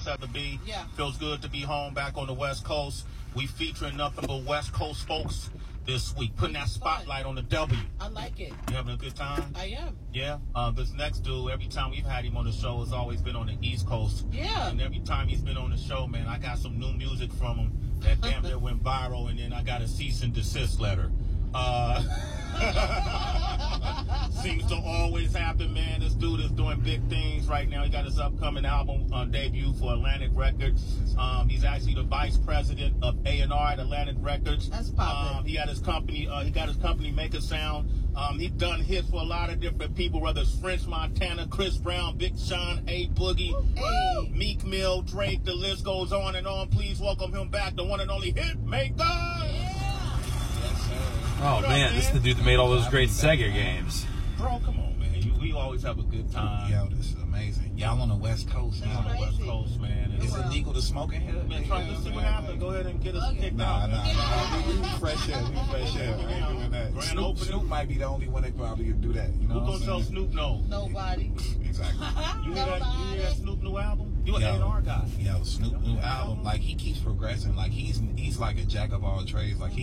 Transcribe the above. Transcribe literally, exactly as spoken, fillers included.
place I have to be. Yeah. Feels good to be home back on the West Coast. We featuring nothing but West Coast folks this week, putting that spotlight on the W. I like it. You having a good time? I am. Yeah. Uh, this next dude, every time we've had him on the show, has always been on the East Coast. Yeah. And every time he's been on the show, man, I got some new music from him that damn near went viral, and then I got a cease and desist letter. Uh, seems to always happen, man. This dude is doing big things right now. He got his upcoming album uh, debut for Atlantic Records. Um, he's actually the vice president of A and R at Atlantic Records. That's poppin'. Um, he had his company. Uh, he got his company Make a Sound. Um, he's done hits for a lot of different people, whether it's French Montana, Chris Brown, Big Sean, A Boogie, Hey. Meek Mill, Drake. The list goes on and on. Please welcome him back, the one and only hit maker. Oh, What up, man, this is the dude that made all those great Sega games. Bro, come on, man. You, we always have a good time. Yo, this is amazing. Y'all on the West Coast, He's on man. the West Coast, man. Is it legal to smoke in here? Man, trying to see what happens. Go ahead and get us kicked Nah, out. nah, nah. We, we fresh air. We fresh air. We ain't doing that. Grand Snoop, opening. Snoop might be the only one that probably could do that. You know Who what gonna I'm tell saying? Snoop no? Nobody. Exactly. You hear that? You hear that Snoop new album? You an A and R guy? Yo, Snoop new album, like he keeps progressing. Like he's he's like a jack of all trades. Like he